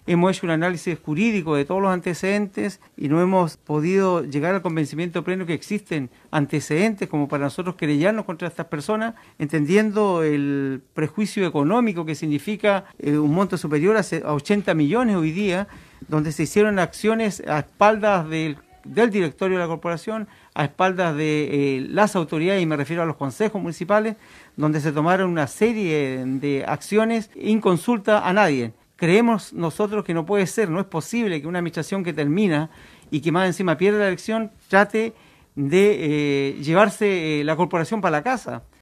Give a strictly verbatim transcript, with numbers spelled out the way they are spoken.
hemos hecho un análisis jurídico de todos los antecedentes y no hemos podido llegar al convencimiento pleno que existen antecedentes como para nosotros querellarnos contra estas personas, entendiendo el prejuicio económico que significa eh, un monto superior a, a ochenta millones hoy día, donde se hicieron acciones a espaldas del, del directorio de la corporación, a espaldas de eh, las autoridades, y me refiero a los consejos municipales, donde se tomaron una serie de acciones sin consulta a nadie. Creemos nosotros que no puede ser, no es posible que una administración que termina y que más encima pierde la elección trate de eh, llevarse eh, la corporación para la casa.